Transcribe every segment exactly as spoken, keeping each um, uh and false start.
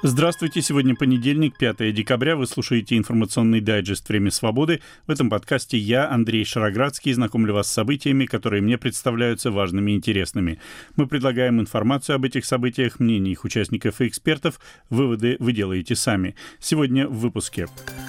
Здравствуйте, сегодня понедельник, пятое декабря. Вы слушаете информационный дайджест «Время свободы». В этом подкасте я, Андрей Шароградский, знакомлю вас с событиями, которые мне представляются важными и интересными. Мы предлагаем информацию об этих событиях, мнения их участников и экспертов. Выводы вы делаете сами. Сегодня в выпуске.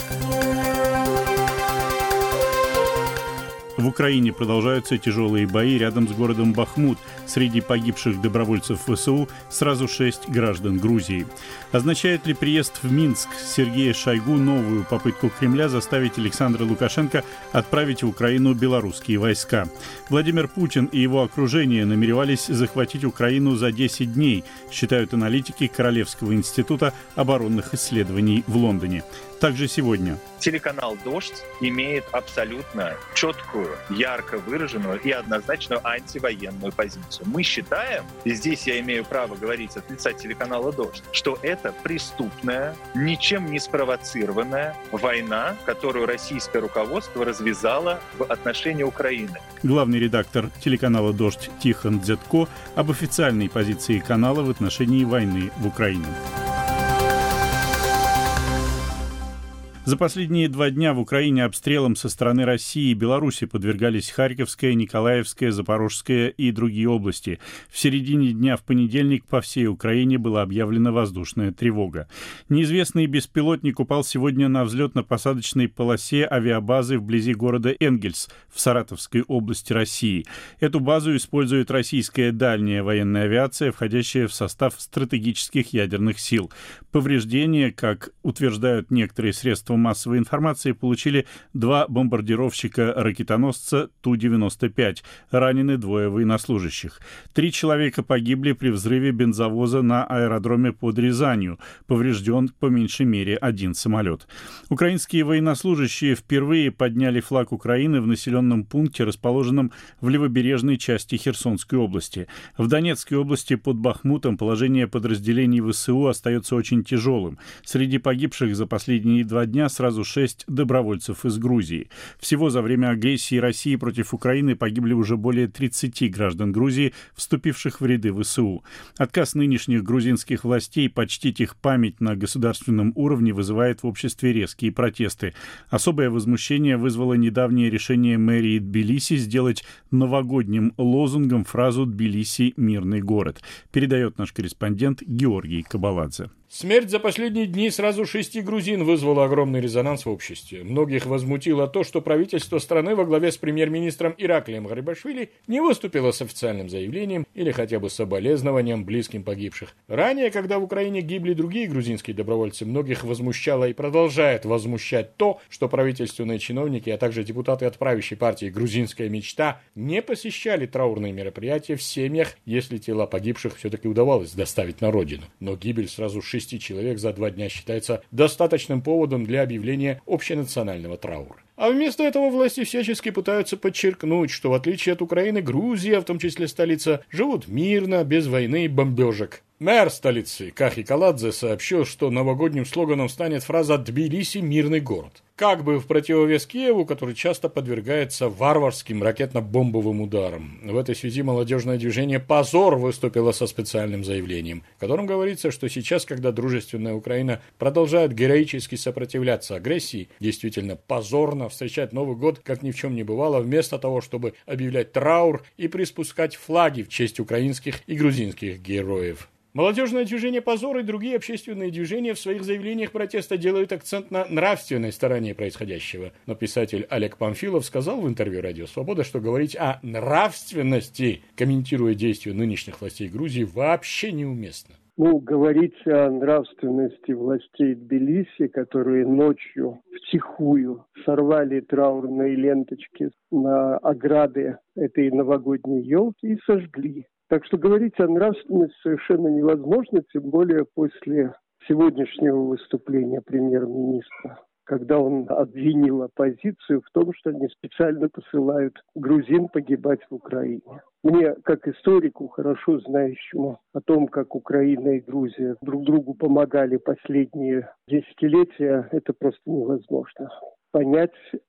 В Украине продолжаются тяжелые бои рядом с городом Бахмут. Среди погибших добровольцев ВСУ сразу шесть граждан Грузии. Означает ли приезд в Минск Сергея Шойгу новую попытку Кремля заставить Александра Лукашенко отправить в Украину белорусские войска? Владимир Путин и его окружение намеревались захватить Украину за десять дней, считают аналитики Королевского института оборонных исследований в Лондоне. Также сегодня. Телеканал «Дождь» имеет абсолютно четкую, ярко выраженную и однозначную антивоенную позицию. Мы считаем, и здесь я имею право говорить от лица телеканала «Дождь», что это преступная, ничем не спровоцированная война, которую российское руководство развязало в отношении Украины. Главный редактор телеканала «Дождь» Тихон Дзятко об официальной позиции канала в отношении войны в Украине. За последние два дня в Украине обстрелам со стороны России и Беларуси подвергались Харьковская, Николаевская, Запорожская и другие области. В середине дня в понедельник по всей Украине была объявлена воздушная тревога. Неизвестный беспилотник упал сегодня на взлетно-посадочной полосе авиабазы вблизи города Энгельс в Саратовской области России. Эту базу использует российская дальняя военная авиация, входящая в состав стратегических ядерных сил. Повреждения, как утверждают некоторые средства массовой информации, получили два бомбардировщика-ракетоносца Ту девяносто пять. Ранены двое военнослужащих. Три человека погибли при взрыве бензовоза на аэродроме под Рязанью. Поврежден по меньшей мере один самолет. Украинские военнослужащие впервые подняли флаг Украины в населенном пункте, расположенном в левобережной части Херсонской области. В Донецкой области под Бахмутом положение подразделений ВСУ остается очень тяжелым. Среди погибших за последние два дня сразу шесть добровольцев из Грузии. Всего за время агрессии России против Украины погибли уже более тридцати граждан Грузии, вступивших в ряды ВСУ. Отказ нынешних грузинских властей почтить их память на государственном уровне вызывает в обществе резкие протесты. Особое возмущение вызвало недавнее решение мэрии Тбилиси сделать новогодним лозунгом фразу «Тбилиси – мирный город», передает наш корреспондент Георгий Кабаладзе. Смерть за последние дни сразу шести грузин вызвала огромный резонанс в обществе. Многих возмутило то, что правительство страны во главе с премьер-министром Ираклием Гарибашвили не выступило с официальным заявлением или хотя бы соболезнованием близким погибших. Ранее, когда в Украине гибли другие грузинские добровольцы, многих возмущало и продолжает возмущать то, что правительственные чиновники, а также депутаты от правящей партии «Грузинская мечта» не посещали траурные мероприятия в семьях, если тела погибших все-таки удавалось доставить на родину. Но гибель сразу шести шести человек за два дня считается достаточным поводом для объявления общенационального траура. А вместо этого власти всячески пытаются подчеркнуть, что в отличие от Украины, Грузия, в том числе столица, живут мирно, без войны и бомбежек. Мэр столицы Кахи Каладзе сообщил, что новогодним слоганом станет фраза «Тбилиси – мирный город». Как бы в противовес Киеву, который часто подвергается варварским ракетно-бомбовым ударам. В этой связи молодежное движение «Позор» выступило со специальным заявлением, в котором говорится, что сейчас, когда дружественная Украина продолжает героически сопротивляться агрессии, действительно позорно встречать Новый год, как ни в чем не бывало, вместо того, чтобы объявлять траур и приспускать флаги в честь украинских и грузинских героев. Молодежное движение «Позор» и другие общественные движения в своих заявлениях протеста делают акцент на нравственной стороне происходящего. Но писатель Олег Памфилов сказал в интервью «Радио Свобода», что говорить о нравственности, комментируя действия нынешних властей Грузии, вообще неуместно. Ну, говорить о нравственности властей Тбилиси, которые ночью втихую сорвали траурные ленточки на ограды этой новогодней елки и сожгли. Так что говорить о нравственности совершенно невозможно, тем более после сегодняшнего выступления премьер-министра, когда он обвинил оппозицию в том, что они специально посылают грузин погибать в Украине. Мне, как историку, хорошо знающему о том, как Украина и Грузия друг другу помогали последние десятилетия, это просто невозможно понять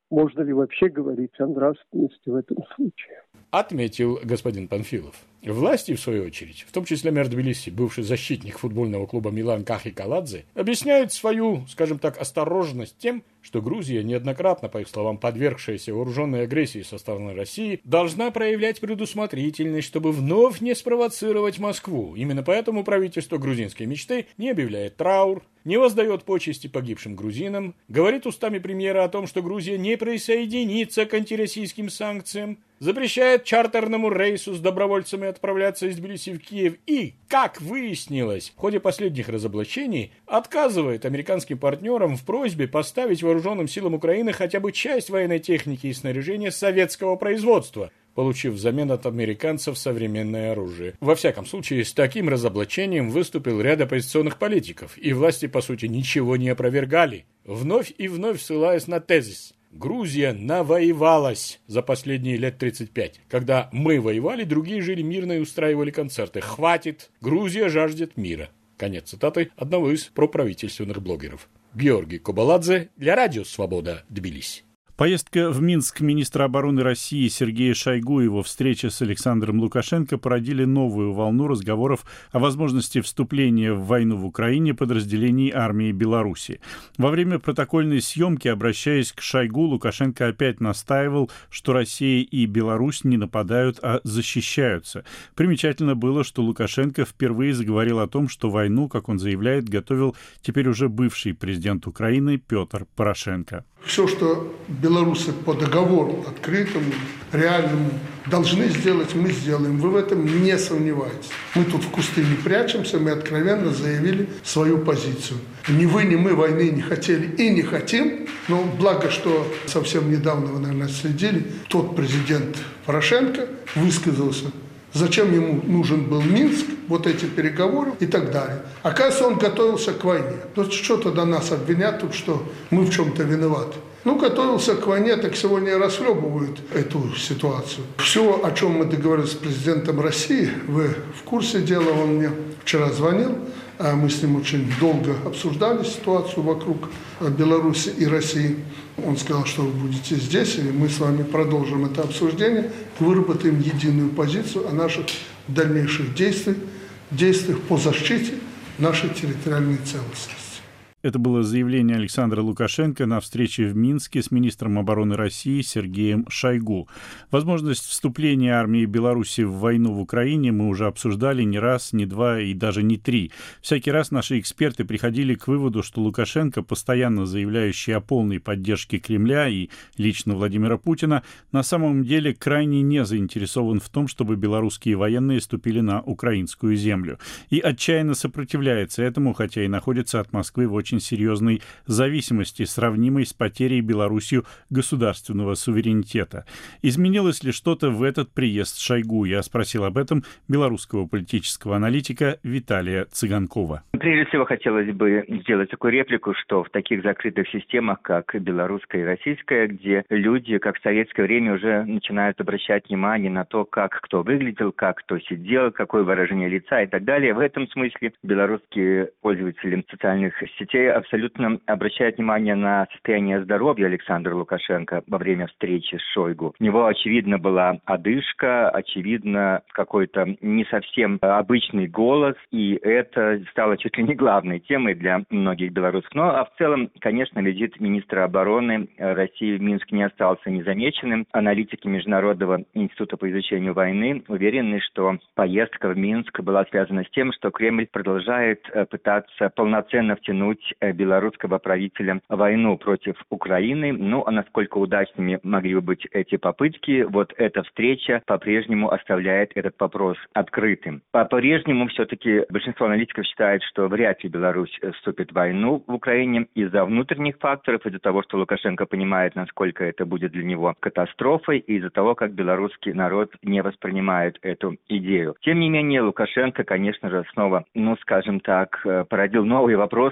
можно ли вообще говорить о нравственности в этом случае. Отметил господин Панфилов. Власти, в свою очередь, в том числе мэр Тбилиси, бывший защитник футбольного клуба «Милан» Кахи Каладзе, объясняют свою, скажем так, осторожность тем, что Грузия, неоднократно, по их словам, подвергшаяся вооруженной агрессии со стороны России, должна проявлять предусмотрительность, чтобы вновь не спровоцировать Москву. Именно поэтому правительство грузинской мечты не объявляет траур, не воздает почести погибшим грузинам, говорит устами премьера о том, что Грузия не присоединится к антироссийским санкциям, запрещает чартерному рейсу с добровольцами отправляться из Тбилиси в Киев и, как выяснилось, в ходе последних разоблачений отказывает американским партнерам в просьбе поставить вооруженным силам Украины хотя бы часть военной техники и снаряжения советского производства, получив взамен от американцев современное оружие. Во всяком случае, с таким разоблачением выступил ряд оппозиционных политиков, и власти, по сути, ничего не опровергали, вновь и вновь ссылаясь на тезис: Грузия навоевалась за последние лет тридцать пять. Когда мы воевали, другие жили мирно и устраивали концерты. Хватит! Грузия жаждет мира. Конец цитаты одного из проправительственных блогеров. Георгий Кобаладзе для Радио Свобода, Тбилиси. Поездка в Минск министра обороны России Сергея Шойгу и его встреча с Александром Лукашенко породили новую волну разговоров о возможности вступления в войну в Украине подразделений армии Беларуси. Во время протокольной съемки, обращаясь к Шойгу, Лукашенко опять настаивал, что Россия и Беларусь не нападают, а защищаются. Примечательно было, что Лукашенко впервые заговорил о том, что войну, как он заявляет, готовил теперь уже бывший президент Украины Петр Порошенко. Все, что белорусы по договору открытому, реальному должны сделать, мы сделаем. Вы в этом не сомневайтесь. Мы тут в кусты не прячемся, мы откровенно заявили свою позицию. Ни вы, ни мы войны не хотели и не хотим, но благо, что совсем недавно, вы, наверное, следили, тот президент Порошенко высказался, зачем ему нужен был Минск, вот эти переговоры и так далее. Оказывается, он готовился к войне. Ну что тогда нас обвинят, что мы в чем-то виноваты? Ну, готовился к войне, так сегодня расхлебывают эту ситуацию. Все, о чем мы договорились с президентом России, вы в курсе дела, он мне вчера звонил, мы с ним очень долго обсуждали ситуацию вокруг Беларуси и России. Он сказал, что вы будете здесь, и мы с вами продолжим это обсуждение, выработаем единую позицию о наших дальнейших действиях, действиях по защите нашей территориальной целостности. Это было заявление Александра Лукашенко на встрече в Минске с министром обороны России Сергеем Шойгу. Возможность вступления армии Беларуси в войну в Украине мы уже обсуждали не раз, не два и даже не три. Всякий раз наши эксперты приходили к выводу, что Лукашенко, постоянно заявляющий о полной поддержке Кремля и лично Владимира Путина, на самом деле крайне не заинтересован в том, чтобы белорусские военные ступили на украинскую землю. И отчаянно сопротивляется этому, хотя и находится от Москвы в очень очень серьезной зависимости, сравнимой с потерей Беларусью государственного суверенитета. Изменилось ли что-то в этот приезд Шойгу? Я спросил об этом белорусского политического аналитика Виталия Цыганкова. Прежде всего, хотелось бы сделать такую реплику, что в таких закрытых системах, как белорусская и российская, где люди, как в советское время, уже начинают обращать внимание на то, как кто выглядел, как кто сидел, какое выражение лица и так далее, в этом смысле белорусские пользователи социальных сетей абсолютно обращают внимание на состояние здоровья Александра Лукашенко во время встречи с Шойгу. У него, очевидно, была одышка, очевидно, какой-то не совсем обычный голос, и это стало чуть ли не главной темой для многих белорусов. Ну, а в целом, конечно, визит министра обороны России в Минск не остался незамеченным. Аналитики Международного института по изучению войны уверены, что поездка в Минск была связана с тем, что Кремль продолжает пытаться полноценно втянуть белорусского правителя в войну против Украины. Ну, а насколько удачными могли бы быть эти попытки, вот эта встреча по-прежнему оставляет этот вопрос открытым. По-прежнему все-таки большинство аналитиков считает, что вряд ли Беларусь вступит в войну в Украине из-за внутренних факторов, из-за того, что Лукашенко понимает, насколько это будет для него катастрофой, и из-за того, как белорусский народ не воспринимает эту идею. Тем не менее, Лукашенко, конечно же, снова, ну, скажем так, породил новые вопросы своими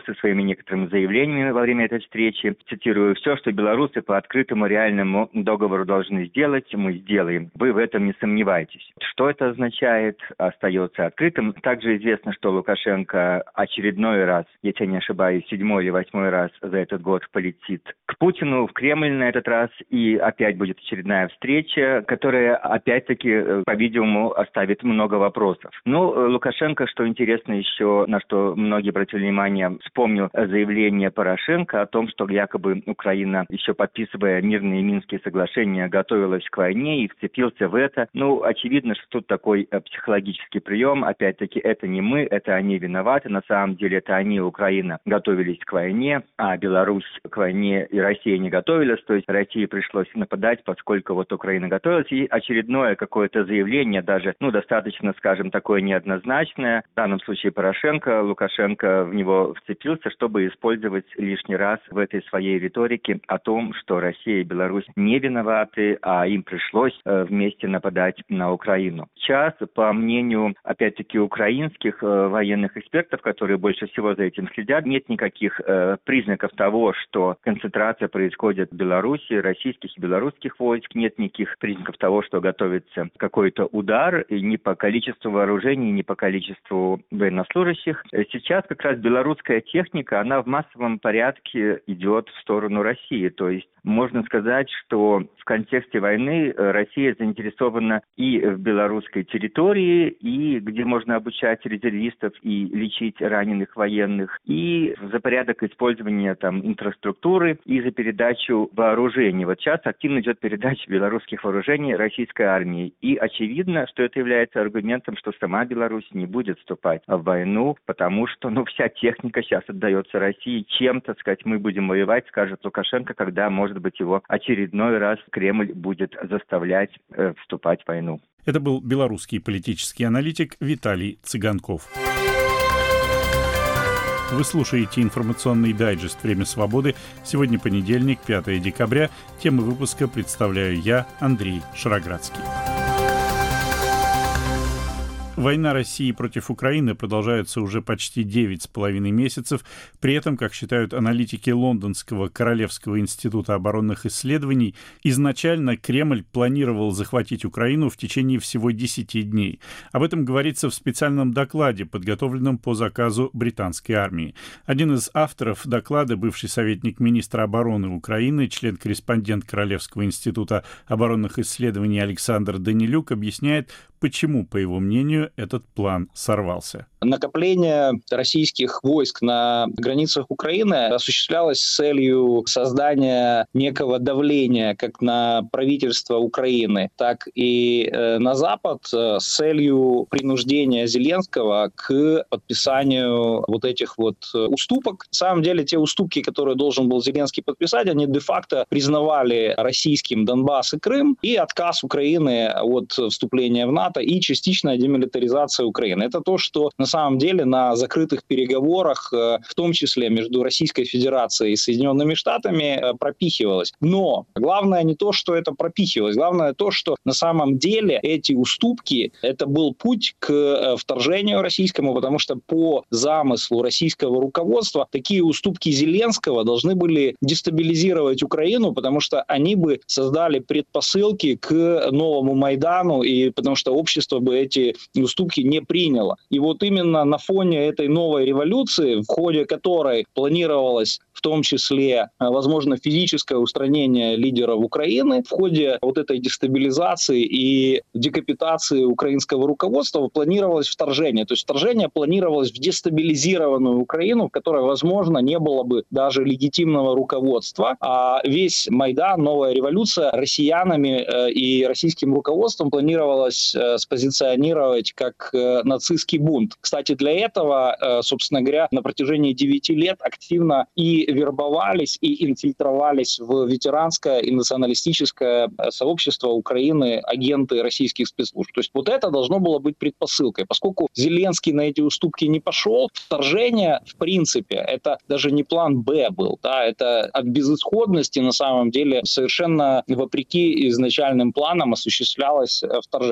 некоторыми заявлениями во время этой встречи. Цитирую: «Все, что белорусы по открытому реальному договору должны сделать, мы сделаем. Вы в этом не сомневайтесь». Что это означает, остается открытым. Также известно, что Лукашенко очередной раз, если я не ошибаюсь, седьмой или восьмой раз за этот год полетит к Путину в Кремль на этот раз, и опять будет очередная встреча, которая опять-таки, по-видимому, оставит много вопросов. Ну, Лукашенко, что интересно еще, на что многие обратили внимание, вспомнил заявление Порошенко о том, что якобы Украина, еще подписывая мирные Минские соглашения, готовилась к войне и вцепился в это. Ну, очевидно, что тут такой психологический прием. Опять-таки, это не мы, это они виноваты. На самом деле, это они, Украина, готовились к войне, а Беларусь к войне и Россия не готовилась. То есть России пришлось нападать, поскольку вот Украина готовилась. И очередное какое-то заявление, даже, ну, достаточно, скажем, такое неоднозначное. В данном случае Порошенко, Лукашенко в него вцепился, чтобы использовать лишний раз в этой своей риторике о том, что Россия и Беларусь не виноваты, а им пришлось э, вместе нападать на Украину. Сейчас, по мнению, опять-таки, украинских э, военных экспертов, которые больше всего за этим следят, нет никаких э, признаков того, что концентрация происходит в Беларуси, российских и белорусских войск, нет никаких признаков того, что готовится какой-то удар, и ни по количеству вооружений, ни по количеству военнослужащих. Сейчас как раз белорусская техника, она в массовом порядке идет в сторону России. То есть можно сказать, что в контексте войны Россия заинтересована и в белорусской территории, и где можно обучать резервистов и лечить раненых военных, и за порядок использования там инфраструктуры, и за передачу вооружений. Вот сейчас активно идет передача белорусских вооружений российской армии. И очевидно, что это является аргументом, что сама Беларусь не будет вступать в войну, потому что, ну, вся техника сейчас отдается России. Чем, так сказать, мы будем воевать, скажет Лукашенко, когда, может быть, его очередной раз Кремль будет заставлять э, вступать в войну. Это был белорусский политический аналитик Виталий Цыганков. Вы слушаете информационный дайджест «Время свободы». Сегодня понедельник, пятое декабря. Темы выпуска представляю я, Андрей Шароградский. Война России против Украины продолжается уже почти девять с половиной месяцев. При этом, как считают аналитики Лондонского Королевского института оборонных исследований, изначально Кремль планировал захватить Украину в течение всего десяти дней. Об этом говорится в специальном докладе, подготовленном по заказу британской армии. Один из авторов доклада, бывший советник министра обороны Украины, член-корреспондент Королевского института оборонных исследований Александр Данилюк, объясняет, почему, по его мнению, этот план сорвался. Накопление российских войск на границах Украины осуществлялось с целью создания некого давления как на правительство Украины, так и э, на Запад э, с целью принуждения Зеленского к подписанию вот этих вот уступок. На самом деле, те уступки, которые должен был Зеленский подписать, они де-факто признавали российским Донбасс и Крым и отказ Украины от вступления в НАТО и частичная демилитаризация Украины. Это то, что на самом деле на закрытых переговорах, в том числе между Российской Федерацией и Соединенными Штатами, пропихивалось. Но главное не то, что это пропихивалось, главное то, что на самом деле эти уступки, это был путь к вторжению российскому, потому что по замыслу российского руководства такие уступки Зеленского должны были дестабилизировать Украину, потому что они бы создали предпосылки к новому Майдану, и потому что общество бы эти уступки не приняло. И вот именно на фоне этой новой революции, в ходе которой планировалось в том числе, возможно, физическое устранение лидеров Украины, в ходе вот этой дестабилизации и декапитации украинского руководства планировалось вторжение. То есть вторжение планировалось в дестабилизированную Украину, в которой, возможно, не было бы даже легитимного руководства, а весь Майдан, новая революция россиянами и российским руководством планировалось спозиционировать как нацистский бунт. Кстати, для этого, собственно говоря, на протяжении девяти лет активно и вербовались, и инфильтровались в ветеранское и националистическое сообщество Украины агенты российских спецслужб. То есть вот это должно было быть предпосылкой. Поскольку Зеленский на эти уступки не пошел, вторжение, в принципе, это даже не план «Б» был. Да, это от безысходности, на самом деле, совершенно вопреки изначальным планам осуществлялось вторжение.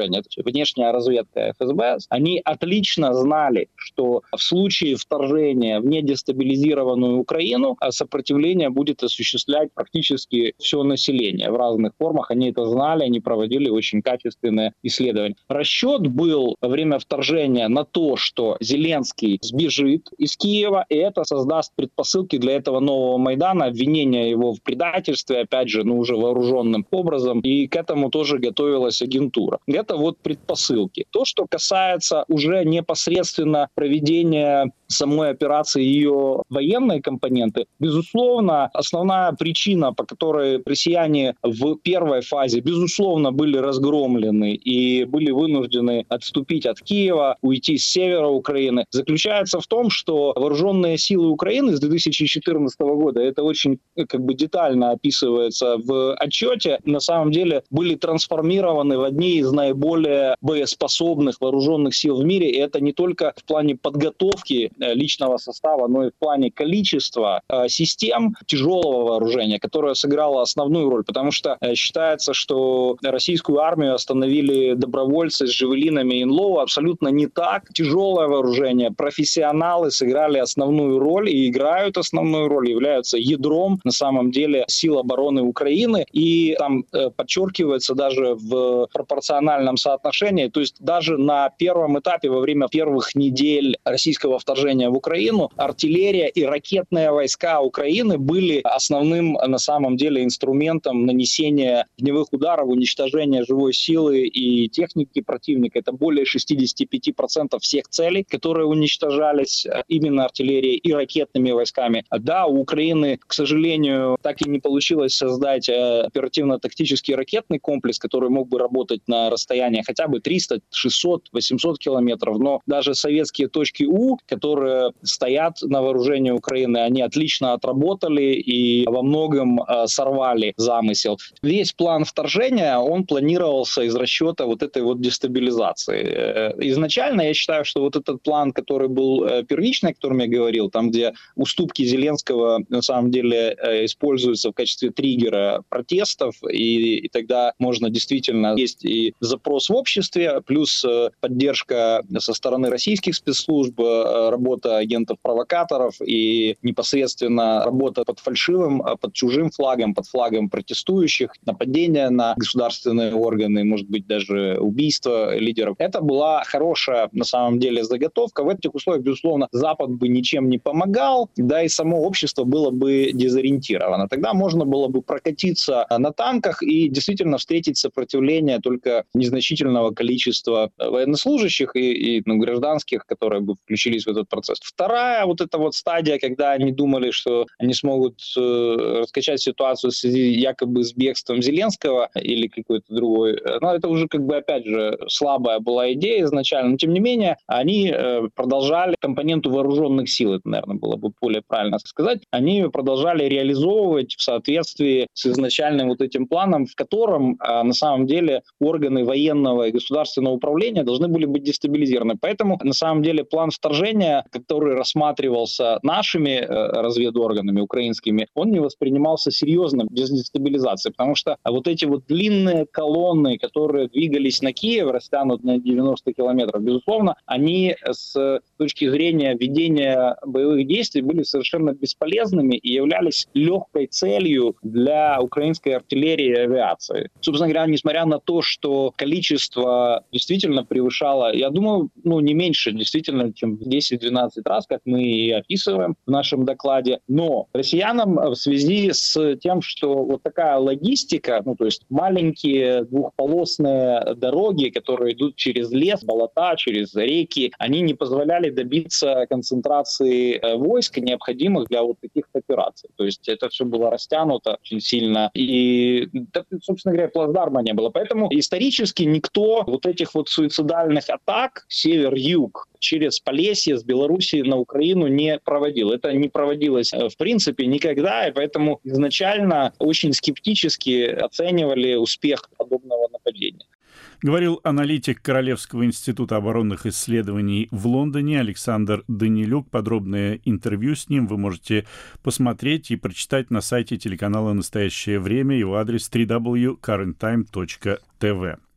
внешняя разведка эф эс бэ, они отлично знали, что в случае вторжения в недестабилизированную Украину сопротивление будет осуществлять практически все население. В разных формах они это знали, они проводили очень качественные исследования. Расчет был во время вторжения на то, что Зеленский сбежит из Киева, и это создаст предпосылки для этого нового Майдана, обвинения его в предательстве, опять же, ну уже вооруженным образом, и к этому тоже готовилась агентура. Это вот предпосылки. То, что касается уже непосредственно проведения самой операции, ее военной компоненты, безусловно, основная причина, по которой россияне в первой фазе, безусловно, были разгромлены и были вынуждены отступить от Киева, уйти с севера Украины, заключается в том, что вооруженные силы Украины с две тысячи четырнадцатого года, это очень как бы детально описывается в отчете, на самом деле были трансформированы в одни из наиболее боеспособных вооруженных сил в мире, и это не только в плане подготовки личного состава, но и в плане количества э, систем тяжелого вооружения, которое сыграло основную роль, потому что э, считается, что российскую армию остановили добровольцы с джавелинами и эн-лоу. Абсолютно не так. Тяжелое вооружение, профессионалы сыграли основную роль и играют основную роль, являются ядром на самом деле сил обороны Украины, и там э, подчеркивается даже в пропорциональном соотношении, то есть даже на первом этапе, во время первых недель российского вторжения в Украину, артиллерия и ракетные войска Украины были основным на самом деле инструментом нанесения огневых ударов, уничтожения живой силы и техники противника. Это более шестьдесят пять процентов всех целей, которые уничтожались именно артиллерией и ракетными войсками. Да, у Украины, к сожалению, так и не получилось создать оперативно-тактический ракетный комплекс, который мог бы работать на расстоянии хотя бы триста, шестьсот, восемьсот километров, но даже советские точки У, которые стоят на вооружении Украины, они отлично отработали и во многом э, сорвали замысел. Весь план вторжения, он планировался из расчета вот этой вот дестабилизации. Э, изначально я считаю, что вот этот план, который был э, первичный, о котором я говорил, там, где уступки Зеленского на самом деле э, используются в качестве триггера протестов, и, и тогда можно действительно есть и запрос в обществе, плюс э, поддержка со стороны российских спецслужб, э, работа агентов-провокаторов и непосредственно работа под фальшивым, под чужим флагом, под флагом протестующих, нападения на государственные органы, может быть, даже убийство лидеров. Это была хорошая, на самом деле, заготовка. В этих условиях, безусловно, Запад бы ничем не помогал, да и само общество было бы дезориентировано. Тогда можно было бы прокатиться на танках и действительно встретить сопротивление только незначительного количества военнослужащих и, и ну, гражданских, которые бы включились в этот процесс. Вторая вот эта вот стадия, когда они думали, что они смогут э, раскачать ситуацию в связи якобы с бегством Зеленского или какой-то другой, но это уже как бы опять же слабая была идея изначально, но тем не менее они э, продолжали компоненту вооруженных сил, это, наверное, было бы более правильно сказать, они продолжали реализовывать в соответствии с изначальным вот этим планом, в котором э, на самом деле органы военного и государственного управления должны были быть дестабилизированы. Поэтому на самом деле план вторжения, который рассматривался нашими э, разведорганами украинскими, он не воспринимался серьезно без дестабилизации, потому что вот эти вот длинные колонны, которые двигались на Киев, растянут на девяносто километров, безусловно, они с точки зрения ведения боевых действий были совершенно бесполезными и являлись легкой целью для украинской артиллерии и авиации. Собственно говоря, несмотря на то, что количество действительно превышало, я думаю, ну не меньше действительно, чем в десять-двенадцать раз, как мы и описываем в нашем докладе. Но россиянам в связи с тем, что вот такая логистика, ну то есть маленькие двухполосные дороги, которые идут через лес, болота, через реки, они не позволяли добиться концентрации войск, необходимых для вот таких операций. То есть это все было растянуто очень сильно. И, собственно говоря, плацдарма не было. Поэтому исторически никто вот этих вот суицидальных атак север-юг через Полесье с Белоруссии на Украину не проводил. Это не проводилось в принципе никогда, и поэтому изначально очень скептически оценивали успех подобного нападения. Говорил аналитик Королевского института оборонных исследований в Лондоне Александр Данилюк. Подробное интервью с ним вы можете посмотреть и прочитать на сайте телеканала «Настоящее время». Его адрес дабл ю дабл ю дабл ю точка current time точка ти ви.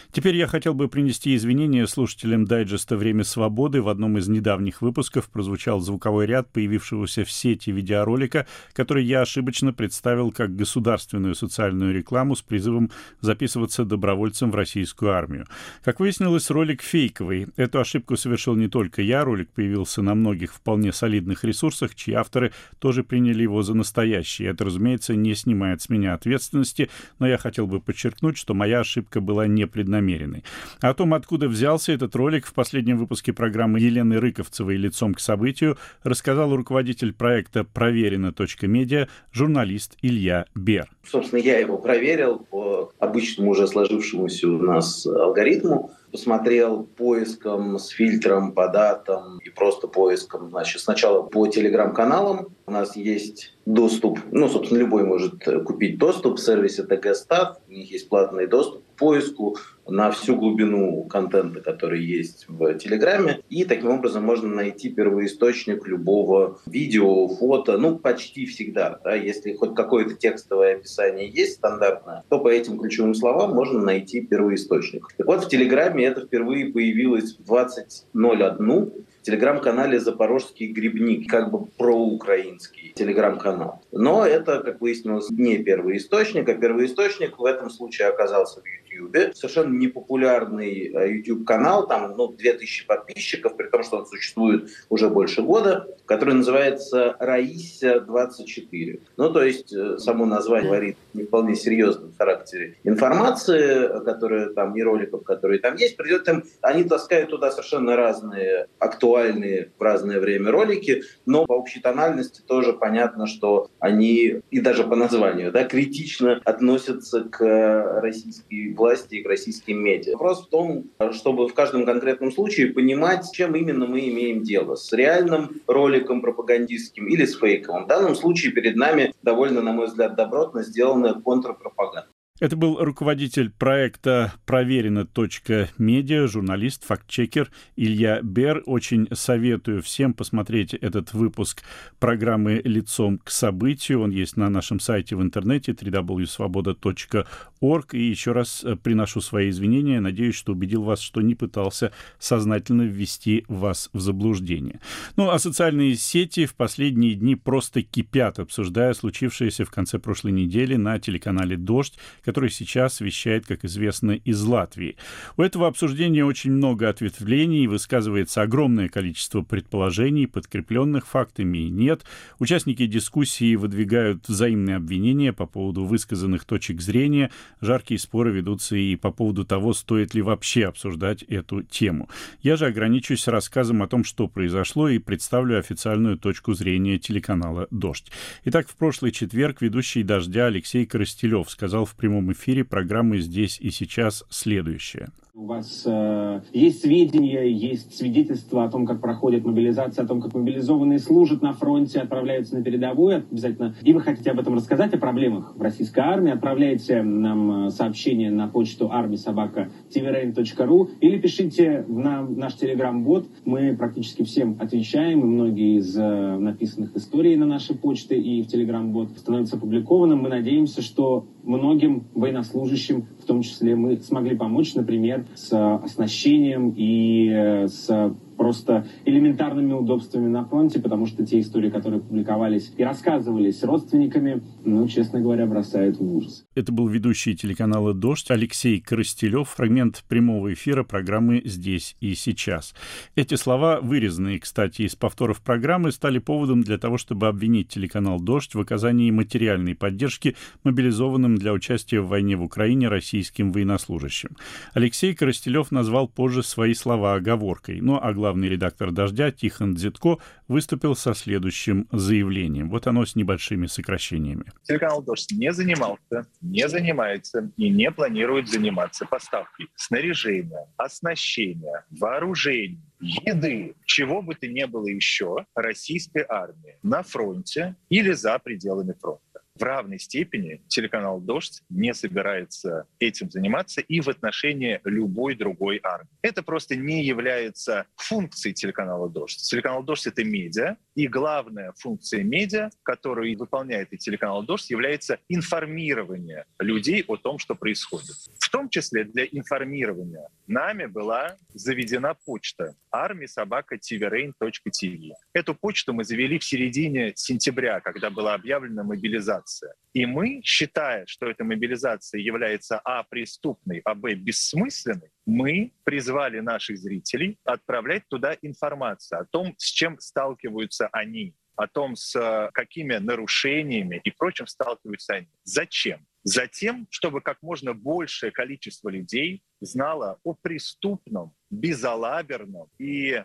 Теперь я хотел бы принести извинения слушателям дайджеста «Время свободы». В одном из недавних выпусков прозвучал звуковой ряд появившегося в сети видеоролика, который я ошибочно представил как государственную социальную рекламу с призывом записываться добровольцем в российскую армию. Как выяснилось, ролик фейковый. Эту ошибку совершил не только я. Ролик появился на многих вполне солидных ресурсах, чьи авторы тоже приняли его за настоящий. Это, разумеется, не снимает с меня ответственности, но я хотел бы подчеркнуть, что моя ошибка была непреднамеренной. О том, откуда взялся этот ролик, в последнем выпуске программы Елены Рыковцевой «Лицом к событию» рассказал руководитель проекта проверено точка медиа, журналист Илья Бер. Собственно, я его проверил по обычному уже сложившемуся у нас алгоритму. Посмотрел поиском с фильтром по датам и просто поиском, значит, сначала по телеграм-каналам. У нас есть доступ, ну, собственно, любой может купить доступ в сервисе ТГ-Стат. У них есть платный доступ к поиску на всю глубину контента, который есть в Телеграме. И таким образом можно найти первоисточник любого видео, фото, ну, почти всегда. Да? Если хоть какое-то текстовое описание есть стандартное, то по этим ключевым словам можно найти первоисточник. Так вот, в Телеграме это впервые появилось в двадцать ноль один в телеграм-канале «Запорожский грибник», как бы проукраинский телеграм-канал. Но это, как выяснилось, не первый источник, а первый источник в этом случае оказался в Ютьюбе. Совершенно непопулярный YouTube-канал, там ну, две тысячи подписчиков, при том, что он существует уже больше года, который называется «Раися двадцать четыре». Ну, то есть само название говорит не вполне серьезном характере информации, которая там, и роликов, которые там есть, придет им, они таскают туда совершенно разные актуальные в разное время ролики, но по общей тональности тоже понятно, что они, и даже по названию, да, критично относятся к российской власти и к российским медиа. Вопрос в том, чтобы в каждом конкретном случае понимать, с чем именно мы имеем дело. С реальным роликом пропагандистским или с фейковым. В данном случае перед нами довольно, на мой взгляд, добротно сделанная контрпропаганда. Это был руководитель проекта проверено точка медиа, журналист, фактчекер Илья Бер. Очень советую всем посмотреть этот выпуск программы «Лицом к событию». Он есть на нашем сайте в интернете дабл ю дабл ю дабл ю точка свобода точка орг. И еще раз приношу свои извинения. Надеюсь, что убедил вас, что не пытался сознательно ввести вас в заблуждение. Ну, а социальные сети в последние дни просто кипят, обсуждая случившееся в конце прошлой недели на телеканале «Дождь», который сейчас вещает, как известно, из Латвии. У этого обсуждения очень много ответвлений, высказывается огромное количество предположений, подкрепленных фактами и нет. Участники дискуссии выдвигают взаимные обвинения по поводу высказанных точек зрения. Жаркие споры ведутся и по поводу того, стоит ли вообще обсуждать эту тему. Я же ограничусь рассказом о том, что произошло, и представлю официальную точку зрения телеканала «Дождь». Итак, в прошлый четверг ведущий «Дождя» Алексей Коростелев сказал в прямом эфире программы «Здесь и сейчас» следующее. У вас э, есть сведения, есть свидетельства о том, как проходит мобилизация, о том, как мобилизованные служат на фронте, отправляются на передовую обязательно. И вы хотите об этом рассказать, о проблемах в российской армии, отправляйте нам сообщение на почту арми собака ти ви рейн точка ру или пишите на наш телеграм-бот. Мы практически всем отвечаем, и многие из э, написанных историй на нашей почте и в телеграм-бот становятся опубликованным. Мы надеемся, что многим военнослужащим, в том числе, мы смогли помочь, например, с оснащением и с просто элементарными удобствами на фронте, потому что те истории, которые публиковались и рассказывались родственниками, ну, честно говоря, бросают в ужас. Это был ведущий телеканала «Дождь» Алексей Коростелев, фрагмент прямого эфира программы «Здесь и сейчас». Эти слова, вырезанные, кстати, из повторов программы, стали поводом для того, чтобы обвинить телеканал «Дождь» в оказании материальной поддержки мобилизованным для участия в войне в Украине российским военнослужащим. Алексей Коростелев назвал позже свои слова оговоркой, но а главный редактор «Дождя» Тихон Дзитко выступил со следующим заявлением. Вот оно с небольшими сокращениями. Телеканал «Дождь» не занимался, не занимается и не планирует заниматься поставкой снаряжения, оснащения, вооружений, еды, чего бы то ни было еще российской армии на фронте или за пределами фронта. В равной степени телеканал «Дождь» не собирается этим заниматься и в отношении любой другой армии. Это просто не является функцией телеканала «Дождь». Телеканал «Дождь» — это медиа, и главная функция медиа, которую выполняет и телеканал «Дождь», является информирование людей о том, что происходит. В том числе для информирования нами была заведена почта арми собака тиверейн точка тв. Эту почту мы завели в середине сентября, когда была объявлена мобилизация. И мы, считая, что эта мобилизация является а. преступной, а б. бессмысленной, мы призвали наших зрителей отправлять туда информацию о том, с чем сталкиваются они, о том, с какими нарушениями и прочим сталкиваются они. Зачем? Затем, чтобы как можно большее количество людей знало о преступном, безалаберном и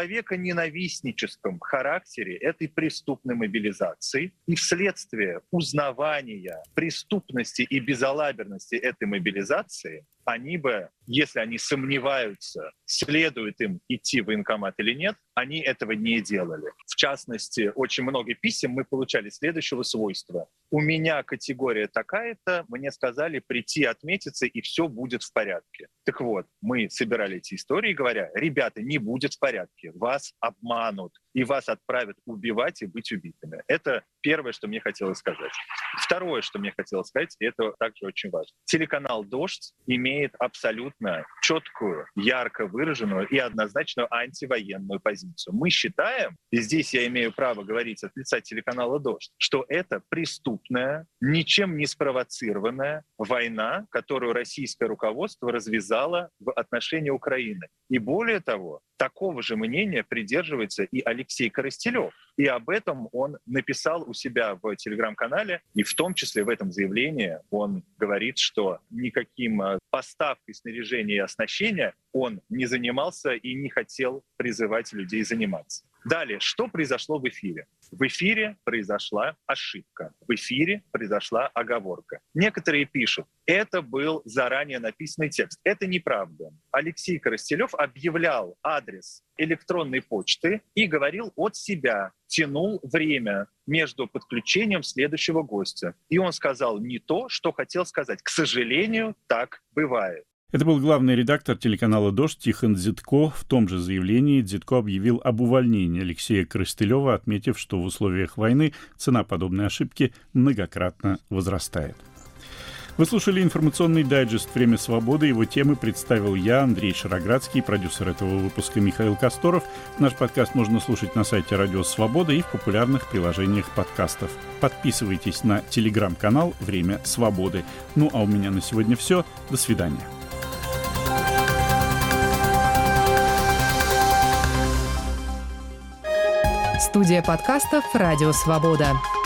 человеконенавистническом характере этой преступной мобилизации. И вследствие узнавания преступности и безалаберности этой мобилизации они бы, если они сомневаются, следует им идти в военкомат или нет, они этого не делали. В частности, очень много писем мы получали следующего свойства. У меня категория такая-то, мне сказали прийти отметиться, и все будет в порядке. Так вот, мы собирали эти истории, говоря, ребята, не будет в порядке, вас обманут, и вас отправят убивать и быть убитыми. Это первое, что мне хотелось сказать. Второе, что мне хотелось сказать, и это также очень важно. Телеканал «Дождь» имеет абсолютно четкую, ярко выраженную и однозначную антивоенную позицию. Мы считаем, и здесь я имею право говорить от лица телеканала «Дождь», что это преступная, ничем не спровоцированная война, которую российское руководство развязало в отношении Украины. И более того, такого же мнения придерживается и Алексей Коростелев. И об этом он написал у себя в телеграм-канале, и в том числе в этом заявлении он говорит, что никаким поставкой снаряжения и оснащения он не занимался и не хотел призывать людей заниматься. Далее, что произошло в эфире? В эфире произошла ошибка, в эфире произошла оговорка. Некоторые пишут, это был заранее написанный текст. Это неправда. Алексей Коростелев объявлял адрес электронной почты и говорил от себя, тянул время между подключением следующего гостя. И он сказал не то, что хотел сказать. К сожалению, так бывает. Это был главный редактор телеканала «Дождь» Тихон Дзитко. В том же заявлении Дзитко объявил об увольнении Алексея Коростелева, отметив, что в условиях войны цена подобной ошибки многократно возрастает. Вы слушали информационный дайджест «Время свободы». Его темы представил я, Андрей Шароградский, продюсер этого выпуска Михаил Косторов. Наш подкаст можно слушать на сайте Радио Свобода и в популярных приложениях подкастов. Подписывайтесь на телеграм-канал «Время свободы». Ну а у меня на сегодня все. До свидания. Студия подкастов «Радио Свобода».